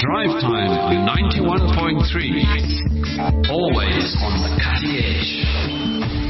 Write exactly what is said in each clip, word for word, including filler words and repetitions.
Drive Time ninety-one point three. Always on the cutting edge.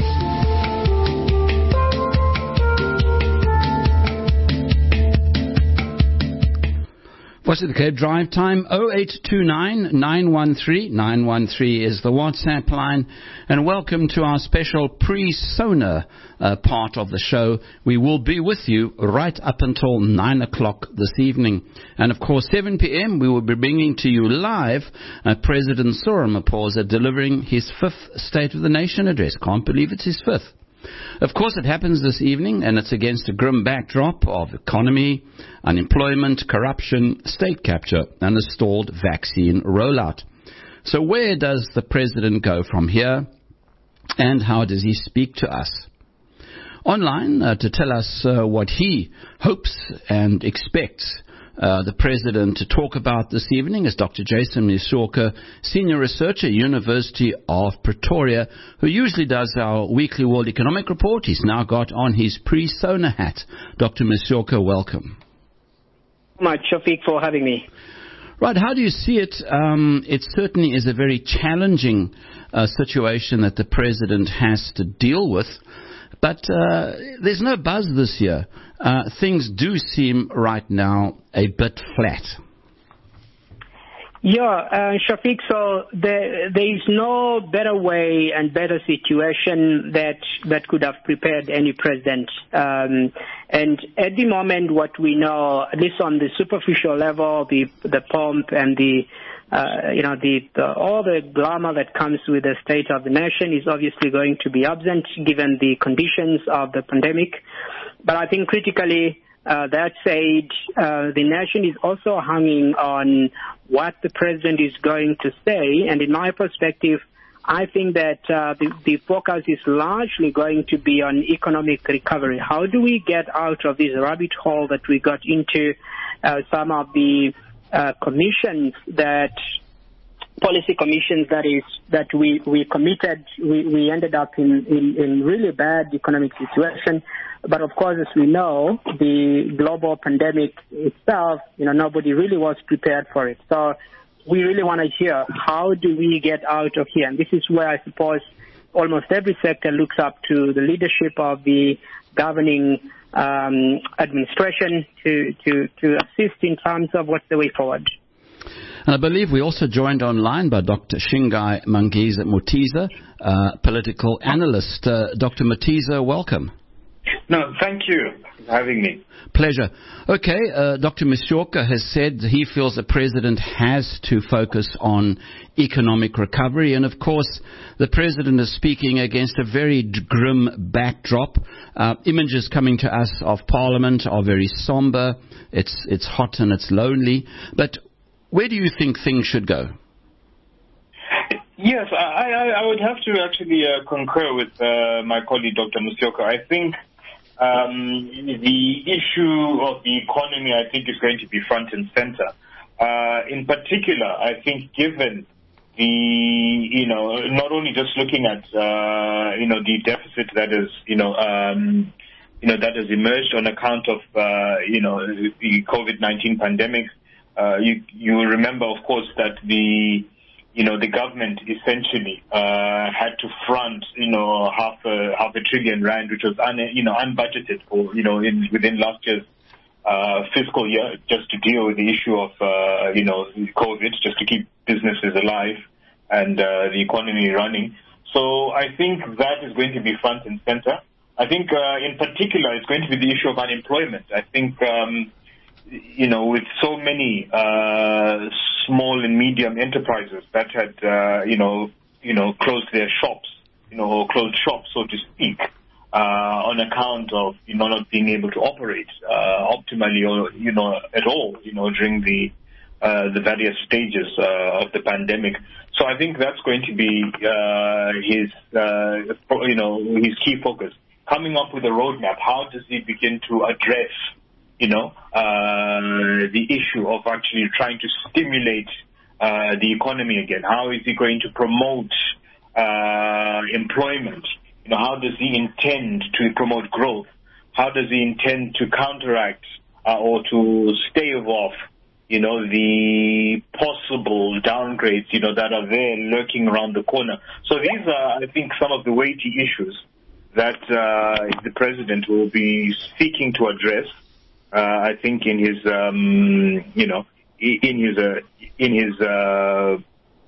What's it, the Cape Drive Time? oh eight two nine, nine one three, nine one three is the WhatsApp line. And welcome to our special pre-Sona uh, part of the show. We will be with you right up until nine o'clock this evening. And of course, seven p.m. we will be bringing to you live uh, President Cyril Ramaphosa delivering his fifth State of the Nation address. Can't believe it's his fifth. Of course, it happens this evening, and it's against a grim backdrop of economy, unemployment, corruption, state capture, and a stalled vaccine rollout. So where does the president go from here, and how does he speak to us? Online, uh, to tell us uh, what he hopes and expects Uh, the president to talk about this evening is Doctor Jason Masuka, Senior Researcher, University of Pretoria, who usually does our weekly World Economic Report. He's now got on his pre-Sona hat. Doctor Masuka, welcome. Thank you so much, Shafiq, for having me. Right, how do you see it? Um, it certainly is a very challenging uh, situation that the president has to deal with. But uh, there's no buzz this year. Uh, things do seem right now a bit flat. Yeah, uh, Shafiq, so there, there is no better way and better situation that that could have prepared any president. Um, and at the moment, what we know, at least on the superficial level, the the pomp and the Uh, you know, the, the all the glamour that comes with the State of the Nation is obviously going to be absent given the conditions of the pandemic. But I think critically, uh, that said, uh, the nation is also hanging on what the president is going to say. And in my perspective, I think that uh, the, the focus is largely going to be on economic recovery. How do we get out of this rabbit hole that we got into? Uh, some of the Uh, commissions that, policy commissions that is, that we, we committed, we, we ended up in, in, in really bad economic situation. But of course, as we know, the global pandemic itself, you know, nobody really was prepared for it. So we really want to hear, how do we get out of here? And this is where I suppose almost every sector looks up to the leadership of the governing Um, administration to, to, to assist in terms of what's the way forward. And I believe we also joined online by Doctor Shingai Mangiza Mutiza, uh, political analyst. Uh, Doctor Mutiza, welcome. No, thank you for having me. Pleasure. Okay, uh, Doctor Masuka has said he feels the president has to focus on economic recovery. And, of course, the president is speaking against a very grim backdrop. Uh, images coming to us of Parliament are very somber. It's, it's hot and it's lonely. But where do you think things should go? Yes, I, I, I would have to actually uh, concur with uh, my colleague, Doctor Masuka. I think Um, the issue of the economy, I think, is going to be front and center. Uh, in particular, I think given the, you know, not only just looking at, uh, you know, the deficit that is, you know, um, you know, that has emerged on account of, uh, you know, the COVID nineteen pandemic. Uh, you, you remember, of course, that the, you know, the government essentially uh, had to front, you know, half a half a trillion rand, which was, un, you know, unbudgeted for, you know, in, within last year's uh, fiscal year, just to deal with the issue of, uh, you know, COVID, just to keep businesses alive and uh, the economy running. So I think that is going to be front and center. I think, uh, in particular, it's going to be the issue of unemployment. I think. Um, You know, with so many uh, small and medium enterprises that had, uh, you know, you know, closed their shops, you know, or closed shops, so to speak, uh, on account of, you know, not being able to operate uh, optimally or, you know, at all, you know, during the uh, the various stages uh, of the pandemic. So I think that's going to be uh, his, uh, you know, his key focus. Coming up with a roadmap. How does he begin to address, you know, uh, the issue of actually trying to stimulate uh, the economy again? How is he going to promote uh, employment? You know, how does he intend to promote growth? How does he intend to counteract uh, or to stave off, you know, the possible downgrades, you know, that are there lurking around the corner. So these are, I think, some of the weighty issues that uh, the president will be seeking to address. Uh, I think in his, um, you know, in his, uh, in his, uh,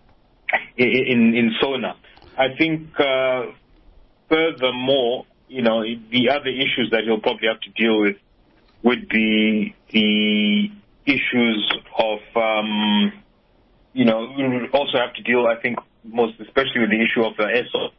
in in SONA. I think uh, furthermore, you know, the other issues that he'll probably have to deal with would be the issues of, um, you know, we'll also have to deal, I think, most especially with the issue of the S O,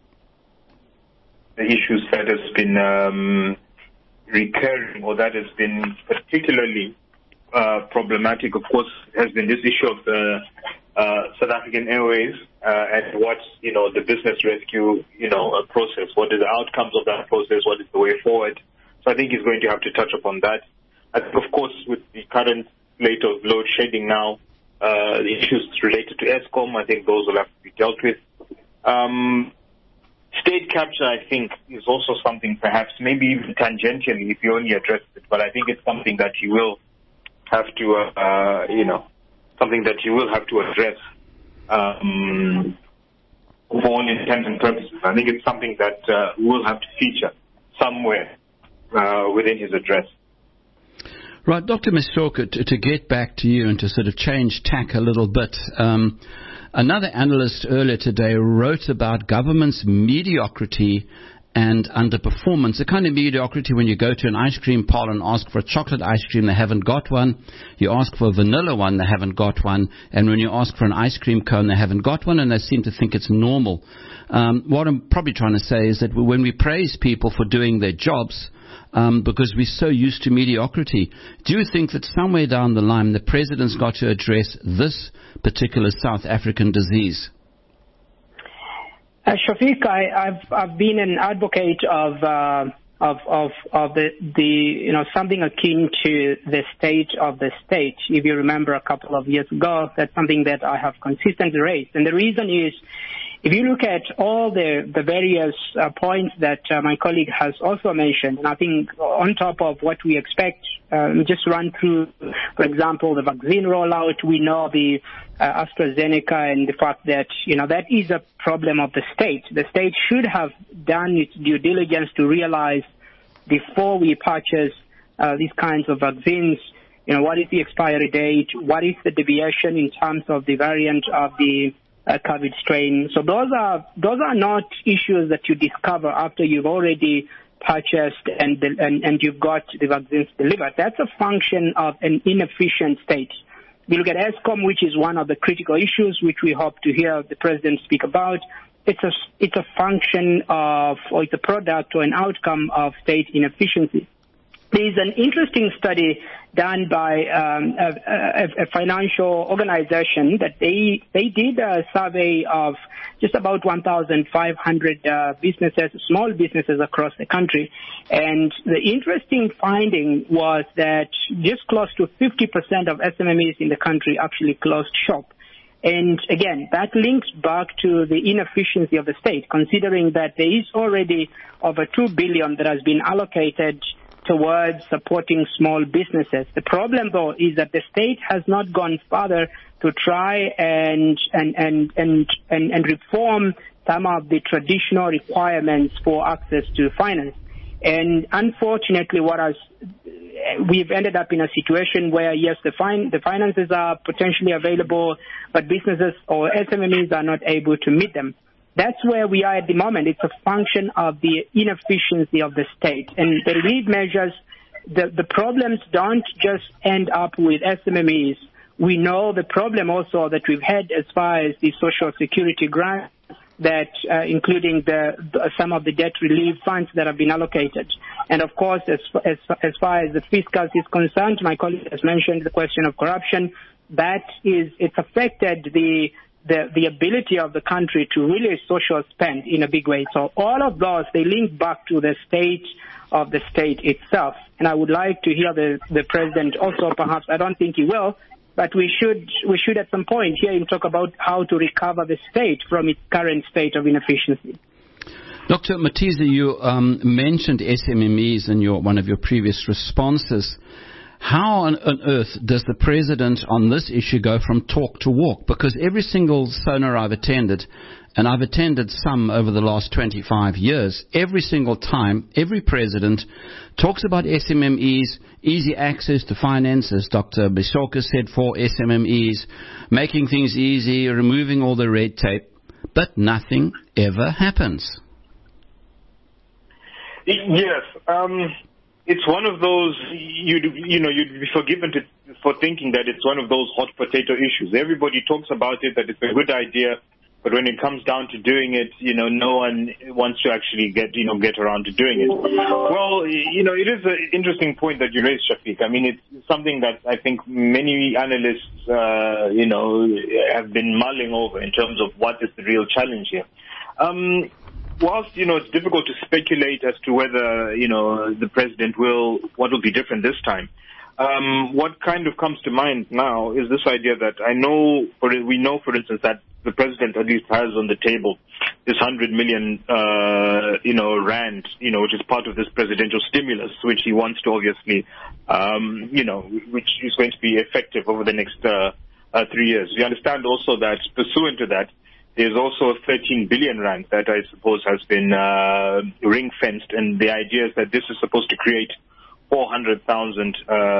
the issues that has been um, recurring or that has been particularly uh, problematic, of course, has been this issue of the uh, South African Airways uh, and what, you know, the business rescue, you know, uh, process. What are the outcomes of that process? What is the way forward? So I think he's going to have to touch upon that. I think, of course, with the current slate of load shedding now, uh, the issues related to Eskom, I think those will have to be dealt with. Um, state capture, I think, is also something perhaps maybe even tangentially if you only address it, but I think it's something that you will have to, uh, uh, you know, something that you will have to address um, for all intents and purposes. I think it's something that uh, will have to feature somewhere uh, within his address. Right, Doctor Msoka, to, to get back to you and to sort of change tack a little bit, um, another analyst earlier today wrote about government's mediocrity and underperformance. The kind of mediocrity when you go to an ice cream parlor and ask for a chocolate ice cream, they haven't got one. You ask for a vanilla one, they haven't got one. And when you ask for an ice cream cone, they haven't got one, and they seem to think it's normal. Um, what I'm probably trying to say is that when we praise people for doing their jobs, Um, because we're so used to mediocrity. Do you think that somewhere down the line the president's got to address this particular South African disease? Uh, Shafiq, I, I've I've been an advocate of uh, of of of the the you know something akin to the state of the state. If you remember, a couple of years ago, that's something that I have consistently raised, and the reason is, if you look at all the, the various uh, points that uh, my colleague has also mentioned, and I think on top of what we expect, um, just run through, for example, the vaccine rollout. We know the uh, AstraZeneca and the fact that, you know, that is a problem of the state. The state should have done its due diligence to realize before we purchase uh, these kinds of vaccines, you know, what is the expiry date? What is the deviation in terms of the variant of the Uh, COVID strain. So those are those are not issues that you discover after you've already purchased and the, and, and you've got the vaccines delivered. That's a function of an inefficient state. We look at Eskom, which is one of the critical issues which we hope to hear the president speak about. It's a it's a function of, or it's a product or an outcome of state inefficiency. There's an interesting study done by um, a, a, a financial organization that they they did a survey of just about one thousand five hundred uh, businesses, small businesses across the country, and the interesting finding was that just close to fifty percent of S M M Es in the country actually closed shop. And again, that links back to the inefficiency of the state, considering that there is already over two billion that has been allocated towards supporting small businesses. The problem, though, is that the state has not gone further to try and and and and and, and reform some of the traditional requirements for access to finance. And unfortunately, what has we've ended up in a situation where, yes, the fin- the finances are potentially available, but businesses or S M M Es are not able to meet them. That's where we are at the moment. It's a function of the inefficiency of the state. And the relief measures, the, the problems don't just end up with S M M Es. We know the problem also that we've had as far as the social security grants, that uh, including the, the some of the debt relief funds that have been allocated. And of course, as, as, as far as the fiscals is concerned, my colleague has mentioned the question of corruption. That is, it's affected the The, the ability of the country to really social spend in a big way. So all of those, they link back to the state of the state itself. And I would like to hear the, the president also, perhaps, I don't think he will, but we should, we should at some point hear him talk about how to recover the state from its current state of inefficiency. Doctor Matiza, you um, mentioned S M M Es in your, one of your previous responses. How on, on earth does the president on this issue go from talk to walk? Because every single SONA I've attended, and I've attended some over the last twenty-five years, every single time, every president talks about S M M Es, easy access to finance, as Doctor Msoka said, for S M M Es, making things easy, removing all the red tape, but nothing ever happens. Yes. Um It's one of those, you'd, you know, you'd be forgiven to, for thinking that it's one of those hot potato issues. Everybody talks about it, that it's a good idea, but when it comes down to doing it, you know, no one wants to actually get, you know, get around to doing it. Well, you know, it is an interesting point that you raised, Shafiq. I mean, it's something that I think many analysts, uh, you know, have been mulling over in terms of what is the real challenge here. Um, Whilst, you know, it's difficult to speculate as to whether, you know, the president will, what will be different this time, um, what kind of comes to mind now is this idea that I know, for, we know, for instance, that the president at least has on the table this one hundred million, uh, you know, rand, you know, which is part of this presidential stimulus, which he wants to obviously, um, you know, which is going to be effective over the next uh, uh, three years. We understand also that pursuant to that, there's also thirteen billion rand that I suppose has been uh, ring-fenced, and the idea is that this is supposed to create four hundred thousand,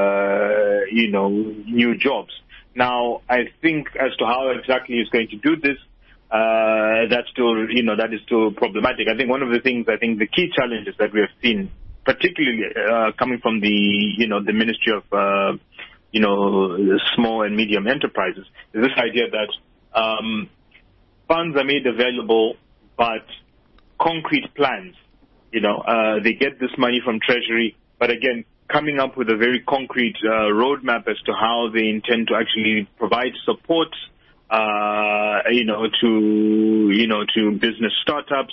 uh, you know, new jobs. Now, I think as to how exactly he's going to do this, uh, that's still, you know, that is still problematic. I think one of the things, I think the key challenges that we have seen, particularly uh, coming from the, you know, the Ministry of, uh, you know, Small and Medium Enterprises, is this idea that um, funds are made available, but concrete plans, you know, uh, they get this money from Treasury, but again, coming up with a very concrete uh, roadmap as to how they intend to actually provide support, uh, you know, to, you know, to business startups,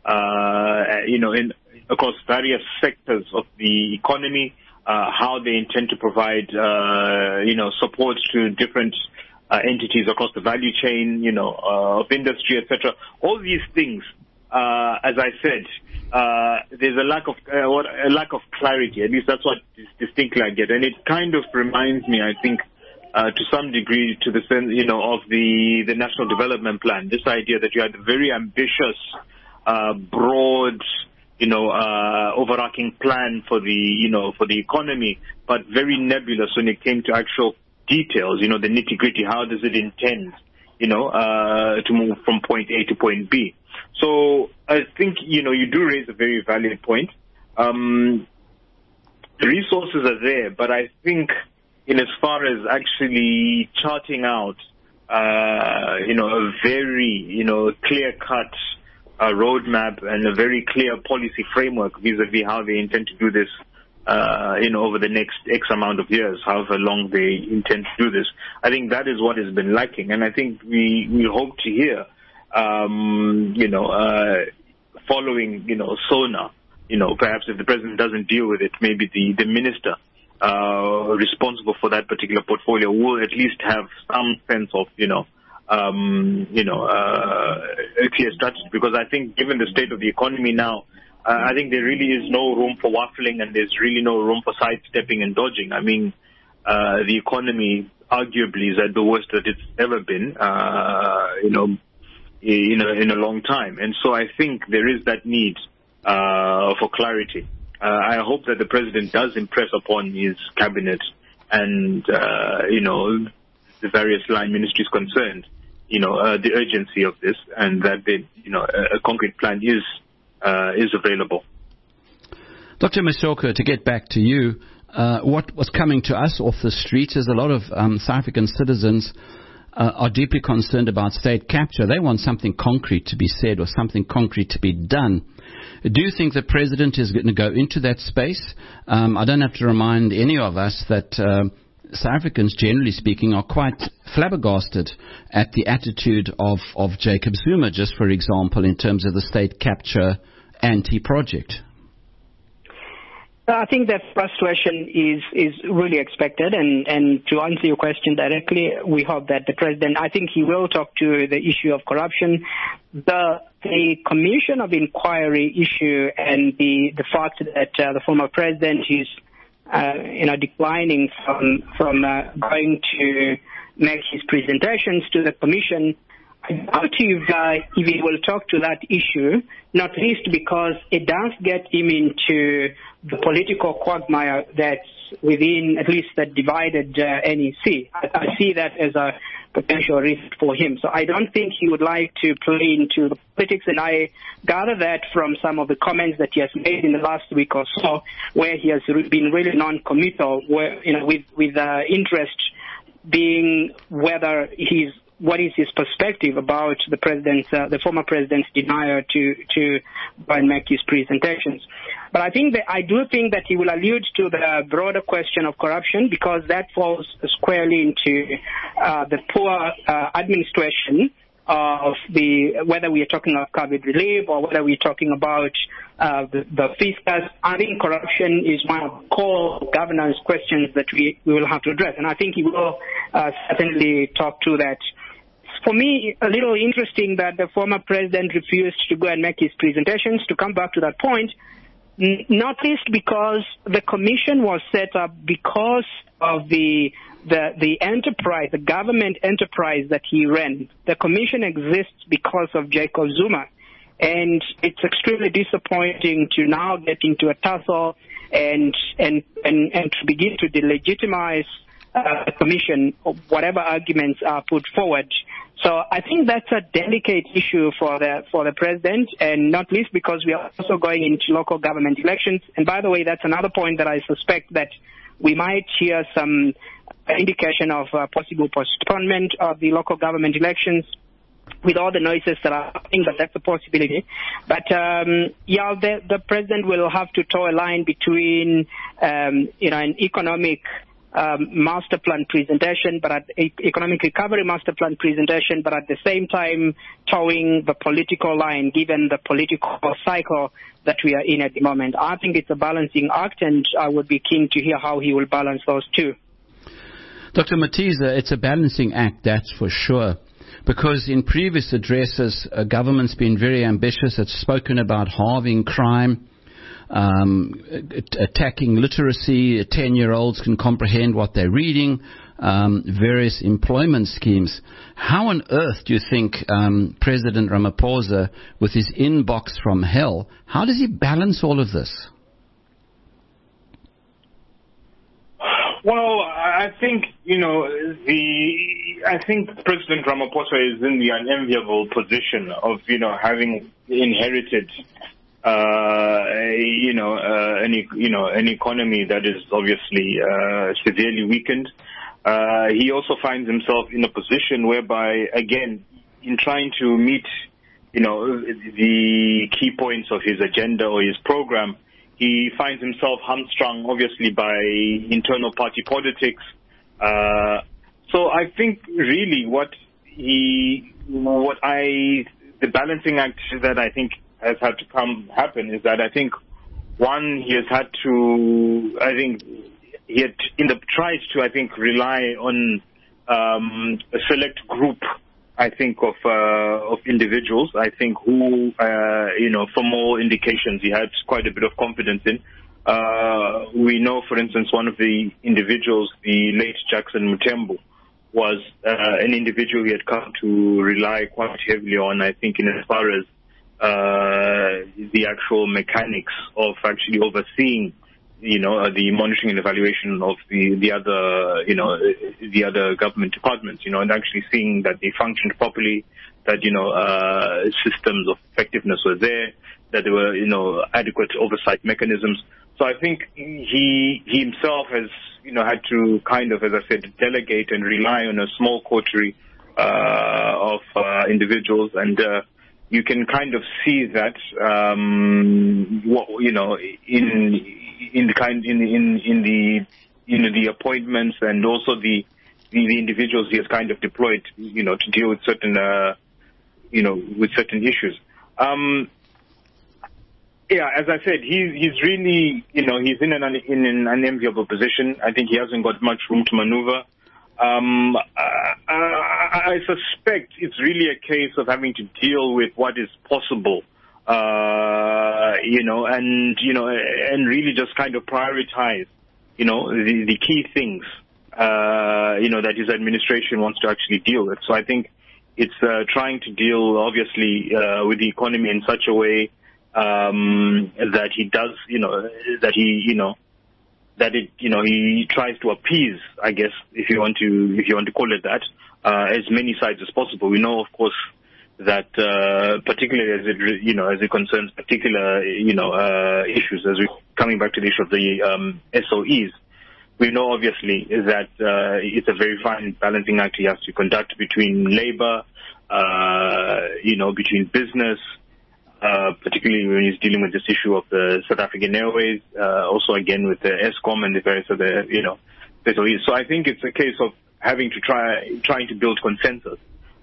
uh, you know, in across various sectors of the economy, uh, how they intend to provide, uh, you know, support to different Uh, entities across the value chain, you know, uh, of industry, et cetera. All these things, uh, as I said, uh, there's a lack of uh, what, a lack of clarity. At least that's what distinctly I get, and it kind of reminds me, I think, uh, to some degree, to the sense, you know, of the the National Development Plan. This idea that you had a very ambitious, uh, broad, you know, uh, overarching plan for the, you know, for the economy, but very nebulous when it came to actual details, you know, the nitty-gritty. How does it intend, you know, uh, to move from point A to point B? So I think, you know, you do raise a very valid point. Um, the resources are there, but I think in as far as actually charting out, uh, you know, a very, you know, clear-cut uh, roadmap and a very clear policy framework vis-a-vis how they intend to do this, Uh, you know, over the next X amount of years, however long they intend to do this. I think that is what has been lacking, and I think we, we hope to hear, um, you know, uh, following, you know, SONA, you know, perhaps if the president doesn't deal with it, maybe the, the minister uh, responsible for that particular portfolio will at least have some sense of, you know, um, you know, uh, a clear strategy, because I think given the state of the economy now, Uh, I think there really is no room for waffling, and there's really no room for sidestepping and dodging. I mean, uh, the economy arguably is at the worst that it's ever been, uh, you know, in a, in a long time. And so I think there is that need uh, for clarity. Uh, I hope that the president does impress upon his cabinet and, uh, you know, the various line ministries concerned, you know, uh, the urgency of this, and that, they, you know, a, a concrete plan is Uh, is available. Doctor Msoka, to get back to you, uh, what was coming to us off the streets is a lot of um, South African citizens uh, are deeply concerned about state capture. They want something concrete to be said or something concrete to be done. Do you think the president is going to go into that space? Um, I don't have to remind any of us that uh, South Africans, generally speaking, are quite flabbergasted at the attitude of, of Jacob Zuma, just for example, in terms of the state capture anti-project. I think that frustration is, is really expected, and, and to answer your question directly, we hope that the president, I think he will talk to the issue of corruption. The, the commission of inquiry issue and the, the fact that uh, the former president is uh, you know, declining from from uh, going to make his presentations to the commission. I doubt if, uh, if he will talk to that issue, not least because it does get him into the political quagmire that's within at least the divided uh, N E C. I, I see that as a potential risk for him. So I don't think he would like to play into the politics, and I gather that from some of the comments that he has made in the last week or so, where he has re- been really non-committal, where, you know, with, with uh, interest being whether he's what is his perspective about the president's, uh, the former president's denial to to go and make his presentations. But I think that I do think that he will allude to the broader question of corruption, because that falls squarely into uh, the poor uh, administration of the, whether we are talking of COVID relief or whether we're talking about uh, the, the fiscus. I think corruption is one of the core governance questions that we, we will have to address, and I think he will uh, certainly talk to that. For me, a little interesting that the former president refused to go and make his presentations. To come back to that point, n- not least because the commission was set up because of the the the enterprise, the government enterprise that he ran. The commission exists because of Jacob Zuma, and it's extremely disappointing to now get into a tussle and and and, and to begin to delegitimize uh, the commission, whatever arguments are put forward. So I think that's a delicate issue for the for the president, and not least because we are also going into local government elections. And by the way, that's another point that I suspect that we might hear some indication of uh, possible postponement of the local government elections with all the noises that are happening, but that's a possibility. But um, yeah, the, the president will have to toe a line between um, you know an economic Um, master plan presentation, but at e- economic recovery master plan presentation, but at the same time towing the political line, given the political cycle that we are in at the moment. I think it's a balancing act, and I would be keen to hear how he will balance those two. Doctor Matiza, it's a balancing act, that's for sure. Because in previous addresses, uh, government's been very ambitious. It's spoken about halving crime. Um, attacking literacy, ten-year-olds can comprehend what they're reading, um, various employment schemes. How on earth do you think um, President Ramaphosa, with his inbox from hell, how does he balance all of this? Well, I think, you know, the I think President Ramaphosa is in the unenviable position of, you know, having inherited Uh, you know, uh, an, you know, an economy that is obviously uh, severely weakened. Uh, he also finds himself in a position whereby, again, in trying to meet, you know, the key points of his agenda or his program, he finds himself hamstrung, obviously, by internal party politics. Uh, so I think really what he, what I, the balancing act that I think has had to come happen is that I think one, he has had to I think he had in the tries to I think rely on um, a select group I think of uh, of individuals I think who uh, you know from all indications he had quite a bit of confidence in. Uh, we know, for instance, one of the individuals, the late Jackson Mutembu, was uh, an individual he had come to rely quite heavily on, I think, in as far as Uh, the actual mechanics of actually overseeing, you know, uh, the monitoring and evaluation of the, the other, you know, the other government departments, you know, and actually seeing that they functioned properly, that, you know, uh, systems of effectiveness were there, that there were, you know, adequate oversight mechanisms. So I think he, he himself has, you know, had to kind of, as I said, delegate and rely on a small coterie uh, of uh, individuals, and uh, you can kind of see that, um, what, you know, in in the kind in in in the you know the appointments and also the the, the individuals he has kind of deployed, you know, to deal with certain uh, you know with certain issues. Um, yeah, as I said, he's he's really you know he's in an in an unenviable position. I think he hasn't got much room to maneuver. Um, I, I suspect it's really a case of having to deal with what is possible, uh, you know, and, you know, and really just kind of prioritize you know, the, the key things, uh, you know, that his administration wants to actually deal with. So I think it's uh, trying to deal, obviously, uh, with the economy in such a way um, that he does, you know, that he, you know, that it, you know, he tries to appease, I guess, if you want to, if you want to call it that, uh, as many sides as possible. We know, of course, that uh, particularly as it, you know, as it concerns particular, you know, uh, issues, as we're coming back to the issue of the um, S O Es, we know obviously that uh, it's a very fine balancing act he has to conduct between labor, uh, you know, between business, uh, particularly when he's dealing with this issue of the South African Airways, uh, also again with the Eskom and the various other, you know, S O Es. So I think it's a case of having to try, trying to build consensus.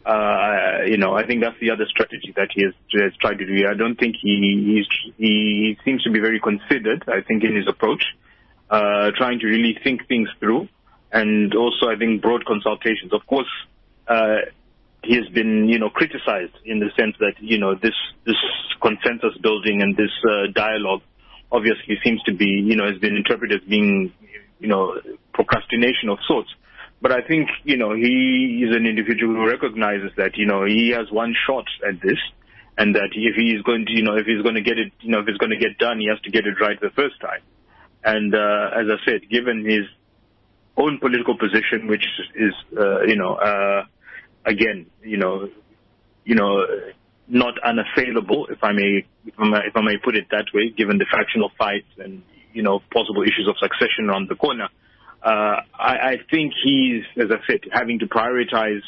Uh, you know, I think that's the other strategy that he has, has tried to do. I don't think he he's, he seems to be very considered, I think, in his approach, uh, trying to really think things through, and also, I think, broad consultations. Of course, uh, he has been, you know, criticized in the sense that, you know, this this consensus building and this uh, dialogue obviously seems to be, you know, has been interpreted as being, you know, procrastination of sorts. But I think, you know, he is an individual who recognizes that, you know, he has one shot at this, and that if he's going to, you know, if he's going to get it, you know, if it's going to get done, he has to get it right the first time. And uh, as I said, given his own political position, which is, uh, you know, uh, again, you know, you know, not unassailable, if I may, if I may, if I may put it that way, given the factional fights and, you know, possible issues of succession around the corner. Uh, I, I think he's, as I said, having to prioritize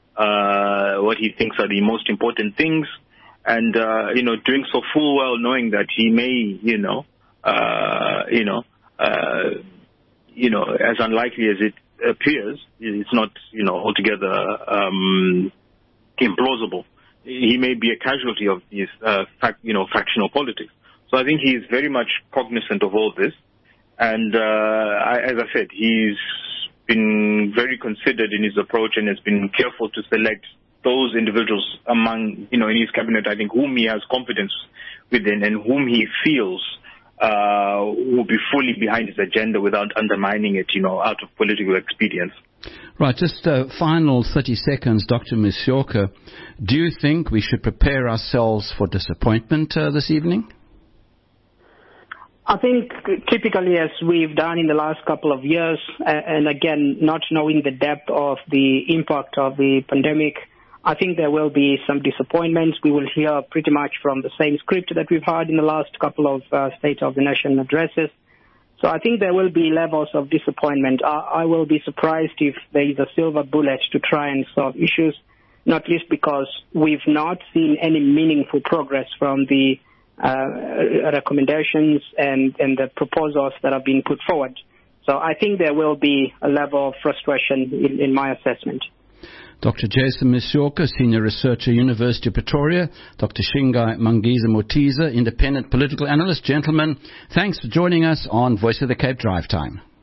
uh, what he thinks are the most important things, and uh, you know, doing so full well knowing that he may, you know, uh, you know, uh, you know, as unlikely as it appears, it's not, you know, altogether um, implausible. He may be a casualty of these, uh, fact, you know, factional politics. So I think he is very much cognizant of all this. And uh, I, as I said, he's been very considered in his approach and has been careful to select those individuals among, you know, in his cabinet, I think, whom he has confidence within and whom he feels uh, will be fully behind his agenda without undermining it, you know, out of political expedience. Right, just uh, final thirty seconds, Doctor Musyoka. Do you think we should prepare ourselves for disappointment uh, this evening? I think typically, as we've done in the last couple of years, uh, and again, not knowing the depth of the impact of the pandemic, I think there will be some disappointments. We will hear pretty much from the same script that we've heard in the last couple of uh, State of the Nation addresses. So I think there will be levels of disappointment. I, I will be surprised if there is a silver bullet to try and solve issues, not least because we've not seen any meaningful progress from the Uh, recommendations and, and the proposals that have been put forward. So I think there will be a level of frustration in, in my assessment. Doctor Jason Musyoka, Senior Researcher, University of Pretoria. Doctor Shingai Mangiza Mutiza, Independent Political Analyst. Gentlemen, thanks for joining us on Voice of the Cape Drive Time.